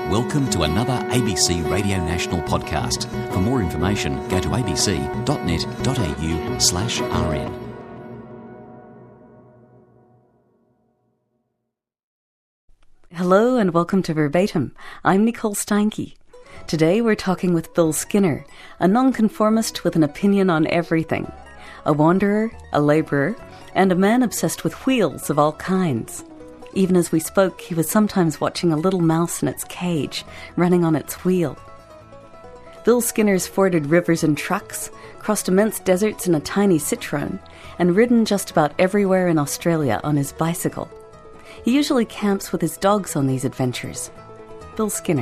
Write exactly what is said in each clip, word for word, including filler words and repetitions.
Welcome to another A B C Radio National podcast. For more information, go to abc.net.au slash rn. Hello and welcome to Verbatim. I'm Nicole Steinke. Today we're talking with Bill Skinner, a nonconformist with an opinion on everything. A wanderer, a labourer, and a man obsessed with wheels of all kinds. Even as we spoke, he was sometimes watching a little mouse in its cage, running on its wheel. Bill Skinner's forded rivers in trucks, crossed immense deserts in a tiny Citroën, and ridden just about everywhere in Australia on his bicycle. He usually camps with his dogs on these adventures. Bill Skinner.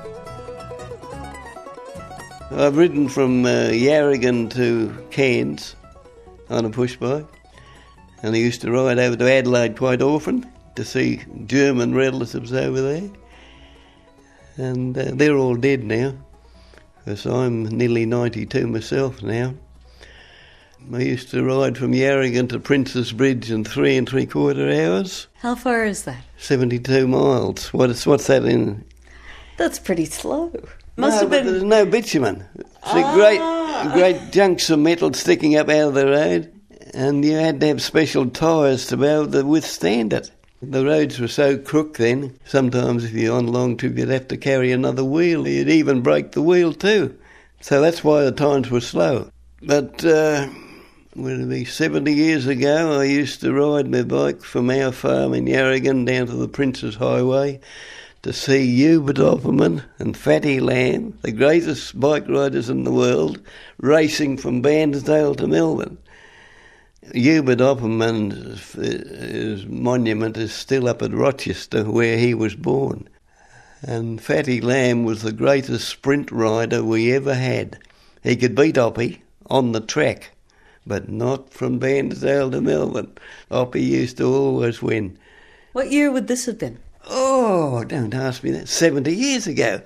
I've ridden from uh, Yarragon to Cairns on a push bike, and I used to ride over to Adelaide quite often to see German relatives over there, and uh, they're all dead now, because I'm nearly ninety-two myself now. I used to ride from Yarragon to Princes Bridge in three and three quarter hours. How far is that? seventy-two miles. What is, what's that in? That's pretty slow. Must no, have been. But there's no bitumen. It's ah. a great, great chunks of metal sticking up out of the road, and you had to have special tyres to be able to withstand it. The roads were so crook then, sometimes if you're on a long trip you'd have to carry another wheel. You'd even break the wheel too. So that's why the times were slow. But, uh, would it be seventy years ago, I used to ride my bike from our farm in Yarragon down to the Princes Highway to see Hubert Opperman and Fatty Lamb, the greatest bike riders in the world, racing from Bairnsdale to Melbourne. Hubert Opperman's his monument is still up at Rochester, where he was born. And Fatty Lamb was the greatest sprint rider we ever had. He could beat Oppie on the track, but not from Bairnsdale to Melbourne. Oppie used to always win. What year would this have been? Oh, don't ask me that. seventy years ago.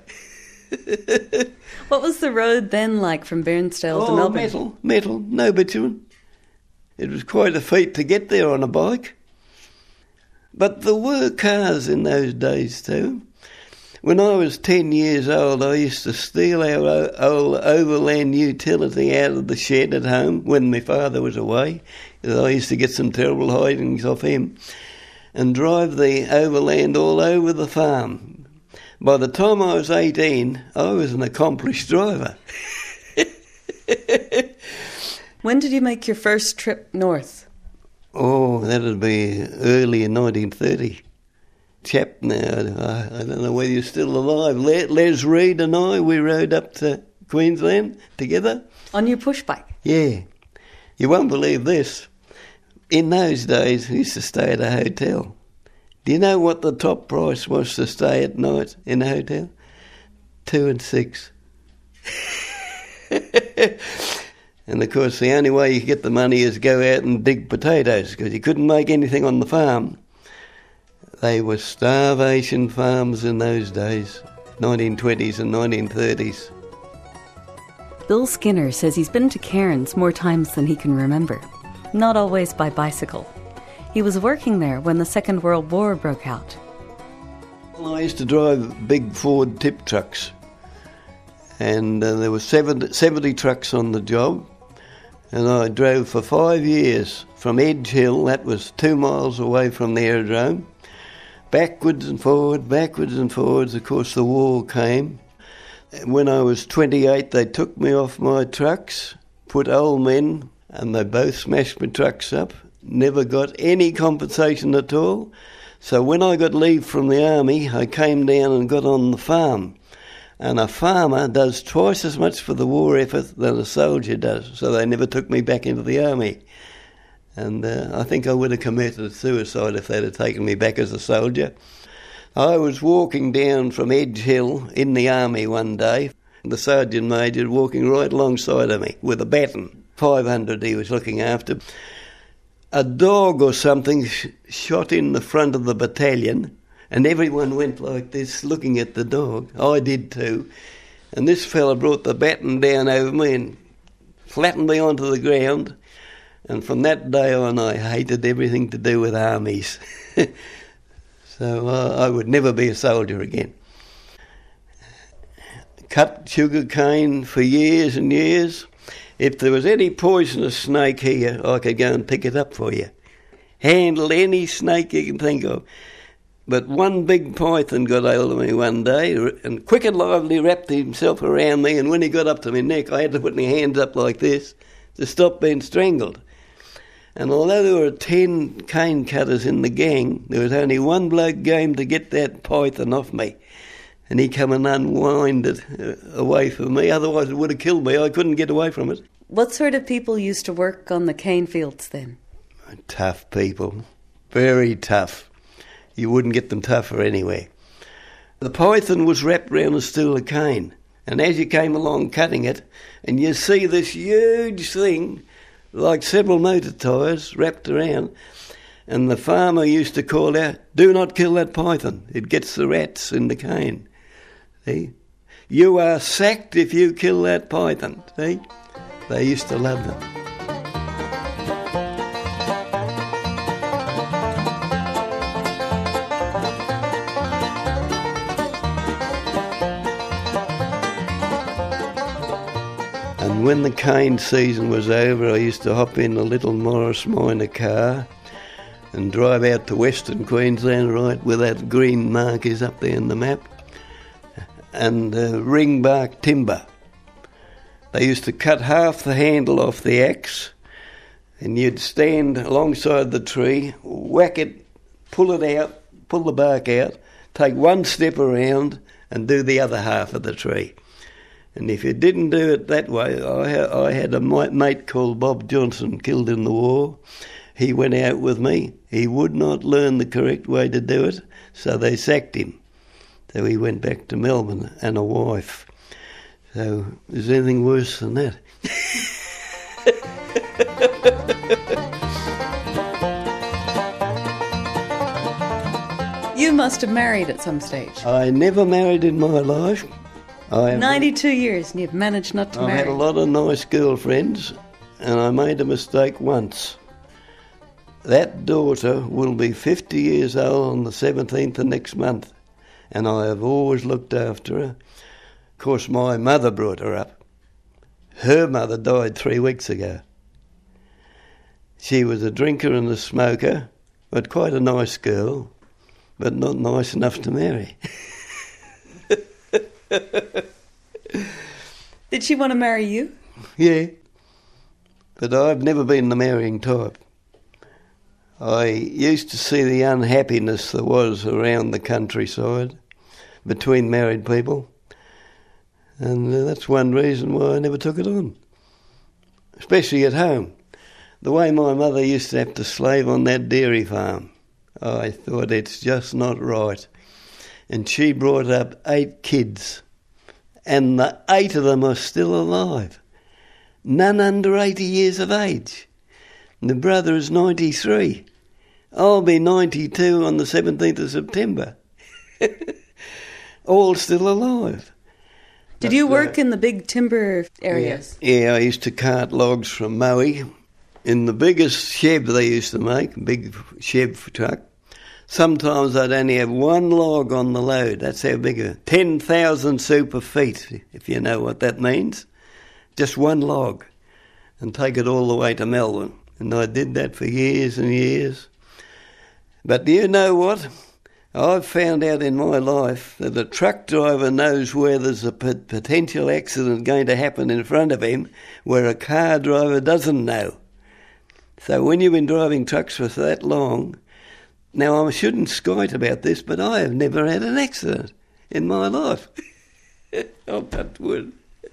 What was the road then like from Bairnsdale oh, to Melbourne? metal, metal, no bitumen. It was quite a feat to get there on a bike. But there were cars in those days too. When I was ten years old, I used to steal our old overland utility out of the shed at home when my father was away. I used to get some terrible hidings off him, and drive the overland all over the farm. By the time I was eighteen, I was an accomplished driver. When did you make your first trip north? Oh, that'd be early in nineteen thirty. Chap now, I, I don't know whether you're still alive. Le- Les Reed and I, we rode up to Queensland together. On your push bike? Yeah. You won't believe this. In those days, we used to stay at a hotel. Do you know what the top price was to stay at night in a hotel? Two and six. And of course, the only way you could get the money is go out and dig potatoes, because you couldn't make anything on the farm. They were starvation farms in those days, nineteen twenties and nineteen thirties. Bill Skinner says he's been to Cairns more times than he can remember, not always by bicycle. He was working there when the Second World War broke out. Well, I used to drive big Ford tip trucks, and uh, there were seventy, seventy trucks on the job, and I drove for five years from Edge Hill, that was two miles away from the aerodrome, backwards and forward, backwards and forwards. Of course, the war came. When I was twenty-eight, they took me off my trucks, put old men, and they both smashed my trucks up. Never got any compensation at all. So when I got leave from the army, I came down and got on the farm. And a farmer does twice as much for the war effort than a soldier does. So they never took me back into the army. And uh, I think I would have committed suicide if they'd have taken me back as a soldier. I was walking down from Edge Hill in the army one day. The sergeant major walking right alongside of me with a baton. five hundred he was looking after. A dog or something sh- shot in the front of the battalion, and everyone went like this looking at the dog. I did too. And this fella brought the baton down over me and flattened me onto the ground. And from that day on, I hated everything to do with armies. So uh, I would never be a soldier again. cut sugar cane for years and years. If there was any poisonous snake here, I could go and pick it up for you. Handle any snake you can think of. But one big python got hold of me one day and quick and lively wrapped himself around me, and when he got up to my neck, I had to put my hands up like this to stop being strangled. And although there were ten cane cutters in the gang, there was only one bloke game to get that python off me. And he come and unwind it away from me, otherwise it would have killed me. I couldn't get away from it. What sort of people used to work on the cane fields then? Tough people, very tough. You wouldn't get them tougher anywhere. The python was wrapped round a stool of cane, and as you came along cutting it, and you see this huge thing, like several motor tyres wrapped around, and the farmer used to call out, "Do not kill that python, it gets the rats in the cane." See? "You are sacked if you kill that python." See? They used to love them. And when the cane season was over, I used to hop in a little Morris Minor car and drive out to Western Queensland, right where that green mark is up there in the map, and uh, ringbark timber. They used to cut half the handle off the axe, and you'd stand alongside the tree, whack it, pull it out, pull the bark out, take one step around and do the other half of the tree. And if you didn't do it that way, I, I had a mate called Bob Johnson, killed in the war. He went out with me. He would not learn the correct way to do it, so they sacked him. So he went back to Melbourne and a wife. So is there anything worse than that? You must have married at some stage. I never married in my life. I have, ninety-two years and you've managed not to I've marry. had a lot of nice girlfriends, and I made a mistake once. That daughter will be fifty years old on the seventeenth of next month, and I have always looked after her. Of course, my mother brought her up. Her mother died three weeks ago. She was a drinker and a smoker, but quite a nice girl, but not nice enough to marry. Did she want to marry you? Yeah, but I've never been the marrying type. I used to see the unhappiness there was around the countryside between married people, and that's one reason why I never took it on, especially at home. The way my mother used to have to slave on that dairy farm, I thought it's just not right. And she brought up eight kids, and the eight of them are still alive. None under eighty years of age. And the brother is ninety-three. I'll be ninety-two on the seventeenth of September. All still alive. Did you work uh, in the big timber areas? Yeah, yeah, I used to cart logs from Maui in the biggest shed they used to make, big shed truck. Sometimes I'd only have one log on the load. That's how big a ten thousand super feet, if you know what that means. Just one log, and take it all the way to Melbourne. And I did that for years and years. But do you know what? I've found out in my life that a truck driver knows where there's a p- potential accident going to happen in front of him, where a car driver doesn't know. So when you've been driving trucks for that long, now I shouldn't skite about this, but I have never had an accident in my life. Oh, touch wood.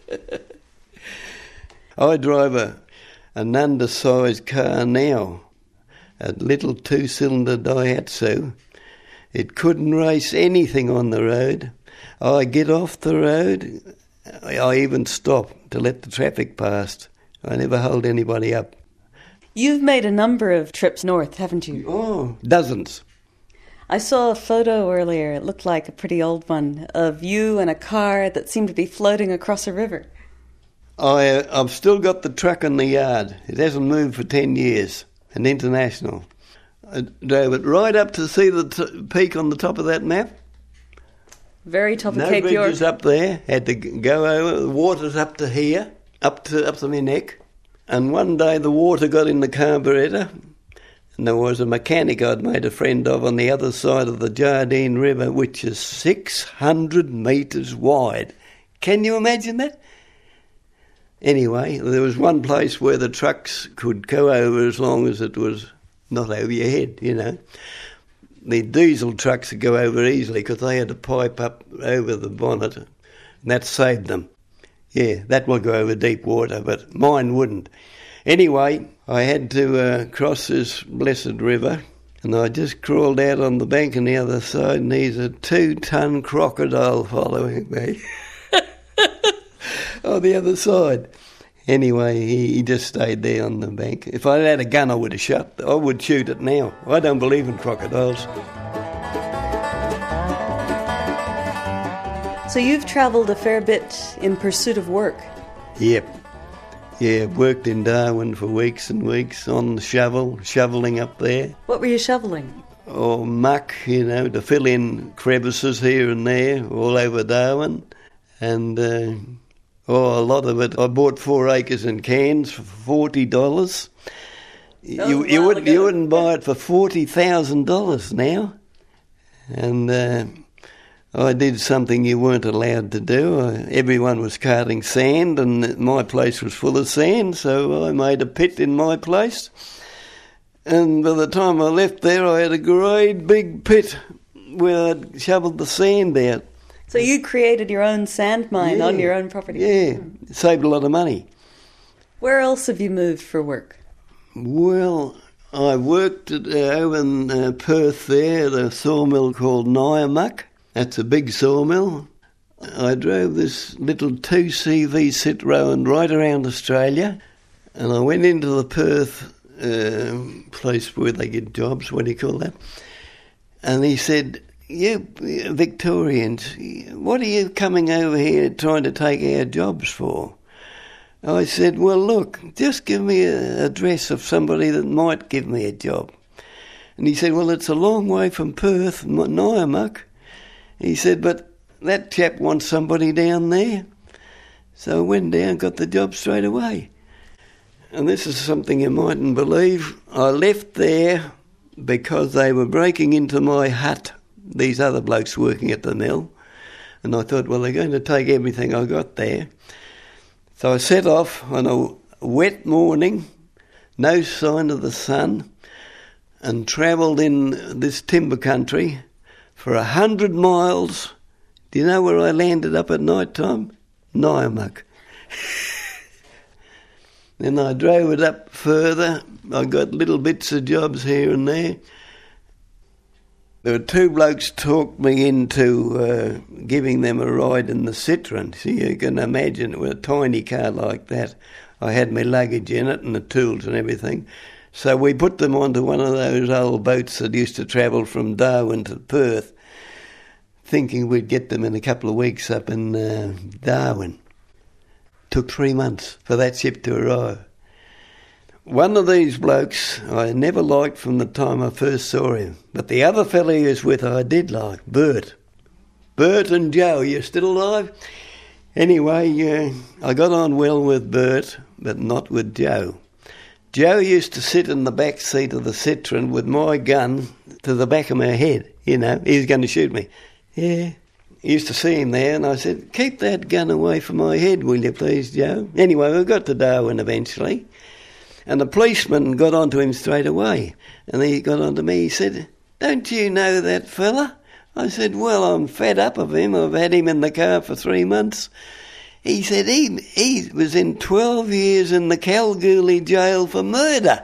I drive a, an undersized car now, a little two-cylinder Daihatsu. It couldn't race anything on the road. I get off the road, I even stop to let the traffic pass. I never hold anybody up. You've made a number of trips north, haven't you? Oh, dozens. I saw a photo earlier, it looked like a pretty old one, of you and a car that seemed to be floating across a river. I, uh, I've still got the truck in the yard. It hasn't moved for ten years, an International. I drove it right up to see the t- peak on the top of that map. Very top of no Cape York. No bridges up there. Had to go over. The water's up to here, up to up to my neck. And one day the water got in the carburettor, and there was a mechanic I'd made a friend of on the other side of the Jardine River, which is six hundred metres wide. Can you imagine that? Anyway, there was one place where the trucks could go over as long as it was not over your head, you know. The diesel trucks would go over easily because they had to pipe up over the bonnet, and that saved them. Yeah, that would go over deep water, but mine wouldn't. Anyway, I had to uh, cross this blessed river, and I just crawled out on the bank on the other side, and there's a two-ton crocodile following me on the other side. Anyway, he, he just stayed there on the bank. If I had a gun, I would have shot. I would shoot it now. I don't believe in crocodiles. So you've travelled a fair bit in pursuit of work. Yep. Yeah, worked in Darwin for weeks and weeks on the shovel, shovelling up there. What were you shovelling? Oh, muck, you know, to fill in crevices here and there all over Darwin. And... Uh, Oh, a lot of it. I bought four acres in Cairns for forty dollars. You, you, wouldn't, you wouldn't buy it for forty thousand dollars now. And uh, I did something you weren't allowed to do. I, everyone was carting sand, and my place was full of sand, so I made a pit in my place. And by the time I left there, I had a great big pit where I'd shovelled the sand out. So you created your own sand mine yeah, on your own property? Yeah, mm. Saved a lot of money. Where else have you moved for work? Well, I worked at, uh, over in uh, Perth there at a sawmill called Nyamuk. That's a big sawmill. I drove this little two C V Citroen right around Australia, and I went into the Perth uh, place where they get jobs, what do you call that? And he said, "You Victorians, what are you coming over here trying to take our jobs for?" I said, "Well, look, just give me an address of somebody that might give me a job." And he said, "Well, it's a long way from Perth, Nyamuk." He said, "But that chap wants somebody down there." So I went down, got the job straight away. And this is something you mightn't believe. I left there because they were breaking into my hut, these other blokes working at the mill. And I thought, well, they're going to take everything I got there. So I set off on a wet morning, no sign of the sun, and travelled in this timber country for a hundred miles. Do you know where I landed up at night time? Nyamuk. Then I drove it up further. I got little bits of jobs here and there. There were two blokes talked me into uh, giving them a ride in the Citroen. So you can imagine it was a tiny car like that. I had my luggage in it and the tools and everything. So we put them onto one of those old boats that used to travel from Darwin to Perth, thinking we'd get them in a couple of weeks up in uh, Darwin. Took three months for that ship to arrive. One of these blokes I never liked from the time I first saw him, but the other fella he was with I did like, Bert. Bert and Joe, you still alive? Anyway, uh, I got on well with Bert, but not with Joe. Joe used to sit in the back seat of the Citroen with my gun to the back of my head, you know, he was going to shoot me. Yeah, I used to see him there, and I said, "Keep that gun away from my head, will you please, Joe?" Anyway, we got to Darwin eventually. And the policeman got onto him straight away. And he got onto me, he said, "Don't you know that fella?" I said, "Well, I'm fed up of him. I've had him in the car for three months. He said he he was in twelve years in the Kalgoorlie jail for murder.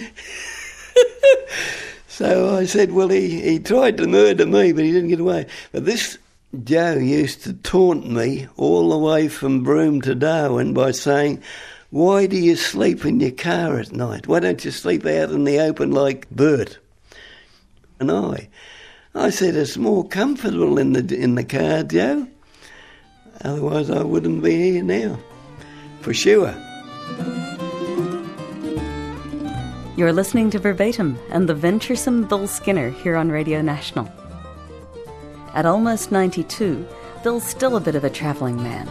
So I said, well, he, he tried to murder me, but he didn't get away. But this Joe used to taunt me all the way from Broome to Darwin by saying, "Why do you sleep in your car at night? Why don't you sleep out in the open like Bert and I?" I said, "It's more comfortable in the in the car, Joe. Otherwise I wouldn't be here now, for sure." You're listening to Verbatim and the venturesome Bill Skinner here on Radio National. At almost ninety-two, Bill's still a bit of a travelling man.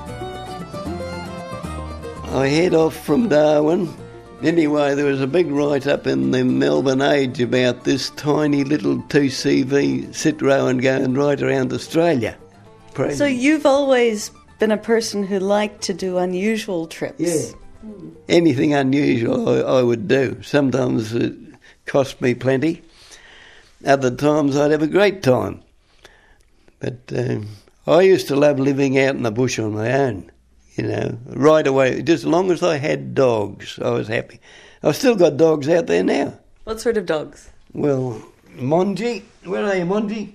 I head off from Darwin. Anyway, there was a big write-up in the Melbourne Age about this tiny little two C V Citroën going right around Australia. Praise So you've always been a person who liked to do unusual trips. Yeah. Anything unusual I, I would do. Sometimes it cost me plenty. Other times I'd have a great time. But um, I used to love living out in the bush on my own, you know, right away. Just as long as I had dogs, I was happy. I've still got dogs out there now. What sort of dogs? Well, Monji, where are you, Monji?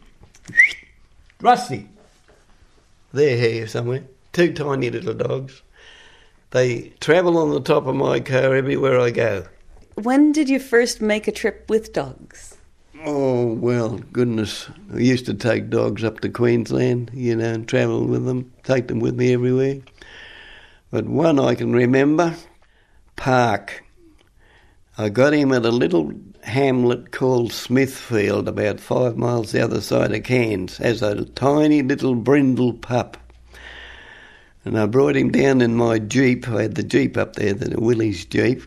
Rusty. They're here somewhere. Two tiny little dogs. They travel on the top of my car everywhere I go. When did you first make a trip with dogs? Oh, well, goodness. I used to take dogs up to Queensland, you know, and travel with them, take them with me everywhere. But one I can remember, Park. I got him at a little hamlet called Smithfield, about five miles the other side of Cairns, as a tiny little brindle pup. And I brought him down in my Jeep. I had the Jeep up there, the Willys Jeep.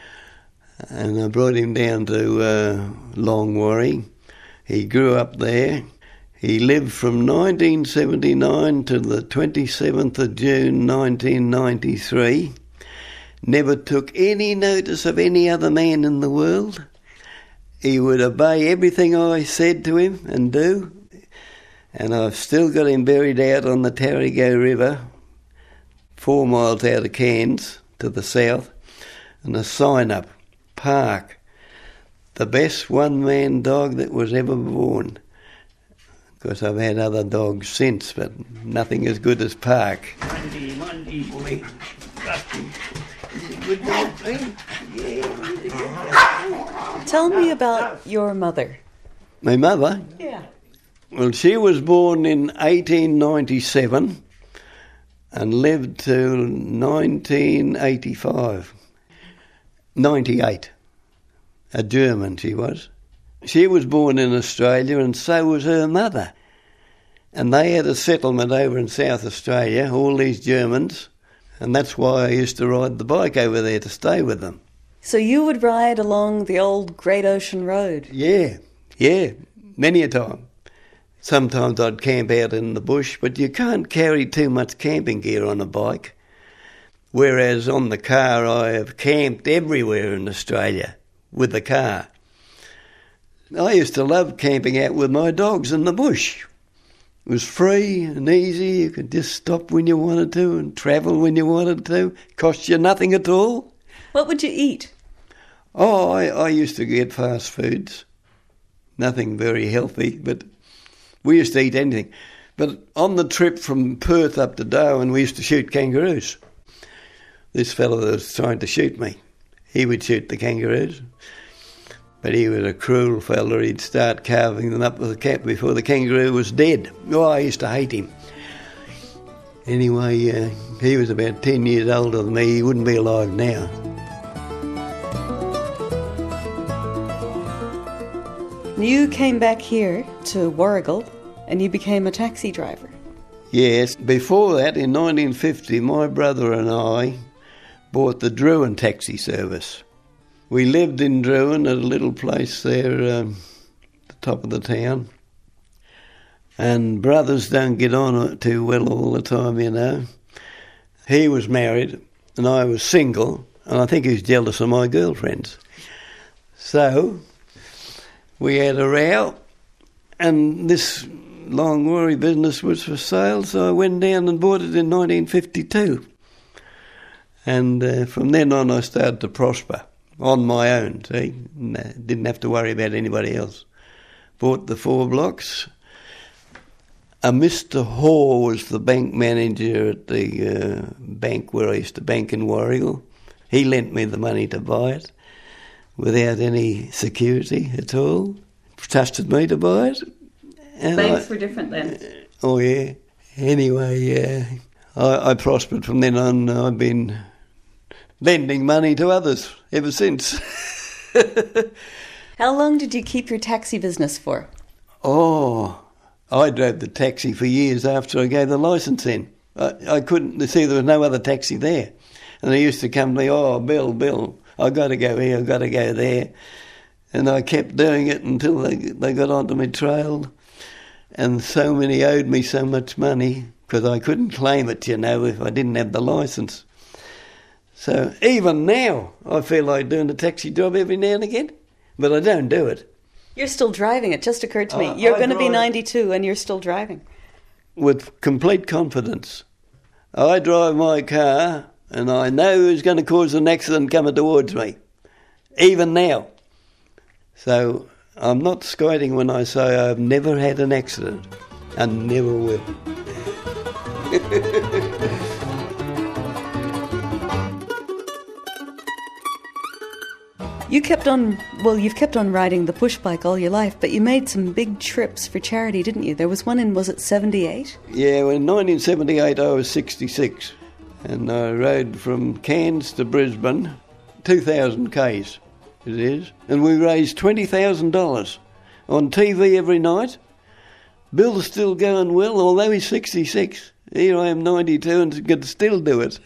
And I brought him down to uh, Longwarry. He grew up there. He lived from nineteen seventy-nine to the twenty-seventh of June nineteen ninety-three. Never took any notice of any other man in the world. He would obey everything I said to him and do. And I've still got him buried out on the Tarrigo River, four miles out of Cairns to the south, and a sign up. Park, the best one-man dog that was ever born. Of course, I've had other dogs since, but nothing as good as Park. Monday, Monday, boy. Good dog, eh? Yeah. Tell me about your mother. My mother? Yeah. Well, she was born in eighteen ninety-seven and lived till nineteen eighty-five. ninety-eight. A German she was. She was born in Australia and so was her mother. And they had a settlement over in South Australia, all these Germans, and that's why I used to ride the bike over there to stay with them. So you would ride along the old Great Ocean Road? Yeah, yeah, many a time. Sometimes I'd camp out in the bush, but you can't carry too much camping gear on a bike. Whereas on the car, I have camped everywhere in Australia with the car. I used to love camping out with my dogs in the bush. It was free and easy. You could just stop when you wanted to and travel when you wanted to. Cost you nothing at all. What would you eat? Oh, I, I used to get fast foods. Nothing very healthy, but we used to eat anything. But on the trip from Perth up to Darwin, we used to shoot kangaroos. This fellow that was trying to shoot me, he would shoot the kangaroos. But he was a cruel fella. He'd start carving them up with a cap before the kangaroo was dead. Oh, I used to hate him. Anyway, uh, he was about ten years older than me. He wouldn't be alive now. You came back here to Warragul and you became a taxi driver. Yes. Before that, in nineteen fifty, my brother and I bought the Druin taxi service. We lived in Druin at a little place there um, at the top of the town. And brothers don't get on too well all the time, you know. He was married and I was single, and I think he was jealous of my girlfriends. So we had a row, and this Longwarry business was for sale, so I went down and bought it in nineteen fifty-two. And uh, from then on I started to prosper. On my own, see? No, didn't have to worry about anybody else. Bought the four blocks. Uh, Mister Hoare was the bank manager at the uh, bank where I used to bank in Warragul. He lent me the money to buy it without any security at all. Trusted me to buy it. And Banks I, were different then. Oh, yeah. Anyway, uh, I, I prospered from then on. I've been lending money to others ever since. How long did you keep your taxi business for? Oh, I drove the taxi for years after I gave the licence in. I, I couldn't see, there was no other taxi there. And they used to come to me, oh, Bill, Bill, I've got to go here, I've got to go there. And I kept doing it until they, they got onto my trail. And so many owed me so much money because I couldn't claim it, you know, if I didn't have the licence. So even now, I feel like doing a taxi job every now and again, but I don't do it. You're still driving. It just occurred to me. Uh, you're I going to be drive- ninety-two and you're still driving. With complete confidence. I drive my car and I know who's going to cause an accident coming towards me, even now. So I'm not skiting when I say I've never had an accident and never will. You kept on, well, you've kept on riding the push bike all your life, but you made some big trips for charity, didn't you? There was one in, was it seventy-eight? Yeah, well, in nineteen seventy-eight I was sixty-six and I rode from Cairns to Brisbane, two thousand kays it is, and we raised twenty thousand dollars on T V every night. Bill's still going well, although he's sixty-six. Here I am ninety-two and could still do it.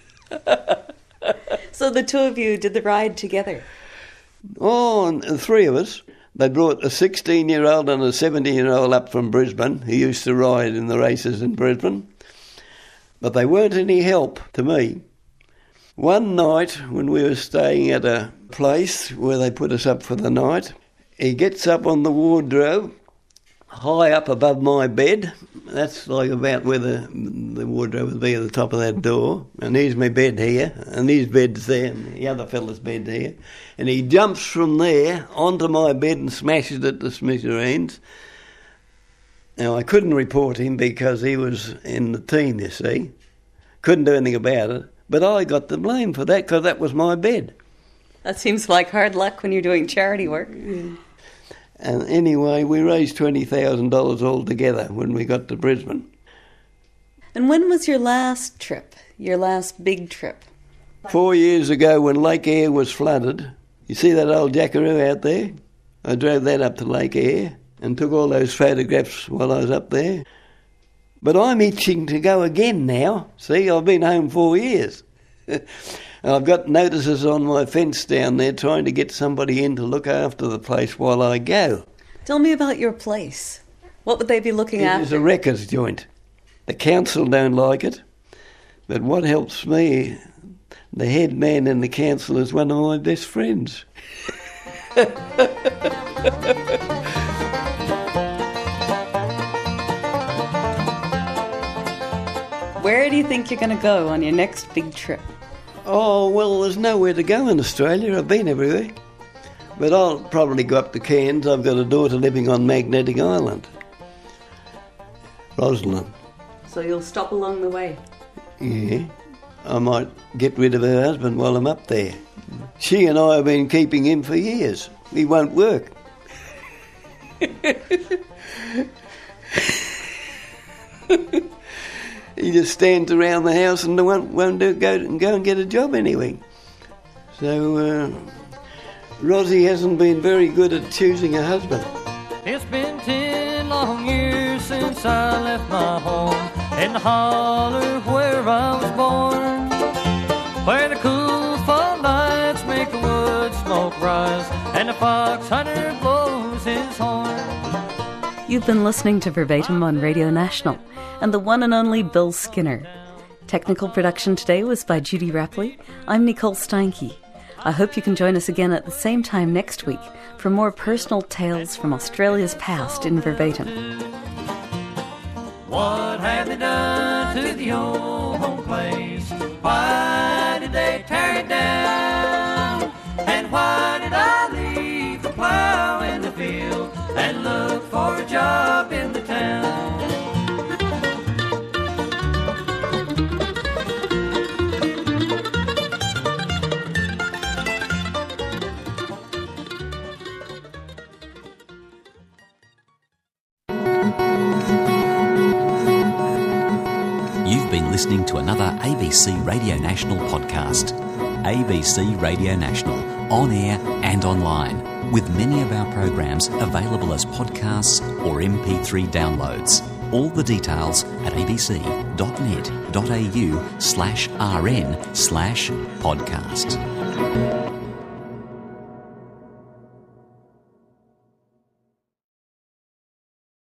So the two of you did the ride together? Oh, and the three of us. They brought a sixteen-year-old and a seventeen-year-old up from Brisbane who used to ride in the races in Brisbane. But they weren't any help to me. One night when we were staying at a place where they put us up for the night, he gets up on the wardrobe, high up above my bed. That's like about where the, the wardrobe would be at the top of that door. And here's my bed here, and his bed's there, and the other fella's bed here. And he jumps from there onto my bed and smashes it to smithereens. Now, I couldn't report him because he was in the team, you see. Couldn't do anything about it. But I got the blame for that because that was my bed. That seems like hard luck when you're doing charity work. Yeah. And anyway, we raised twenty thousand dollars altogether when we got to Brisbane. And when was your last trip, your last big trip? Four years ago when Lake Eyre was flooded, you see that old jackaroo out there? I drove that up to Lake Eyre and took all those photographs while I was up there. But I'm itching to go again now. See, I've been home four years. And I've got notices on my fence down there trying to get somebody in to look after the place while I go. Tell me about your place. What would they be looking It after? is a wreckers joint. The council don't like it, but what helps me, the head man in the council is one of my best friends. Where do you think you're going to go on your next big trip? Oh, well, there's nowhere to go in Australia. I've been everywhere. But I'll probably go up to Cairns. I've got a daughter living on Magnetic Island. Rosalind. So you'll stop along the way? Yeah. I might get rid of her husband while I'm up there. She and I have been keeping him for years. He won't work. He just stands around the house and won't, won't do, go, and go and get a job anyway. So, uh, Rosie hasn't been very good at choosing a husband. It's been ten long years since I left my home in the holler where I was born, where the cool fall nights make the wood smoke rise and the fox hunter blows his horn. You've been listening to Verbatim on Radio National and the one and only Bill Skinner. Technical production today was by Judy Rapley. I'm Nicole Steinke. I hope you can join us again at the same time next week for more personal tales from Australia's past in Verbatim. What have they done to the old home place? Why did they tear it down? And why did I leave the plow in the field and look for a job in the town? You've been listening to another A B C Radio National podcast. A B C Radio National, on air and online, with many of our programs available as podcasts or M P three downloads. All the details at abc.net.au slash rn slash podcast.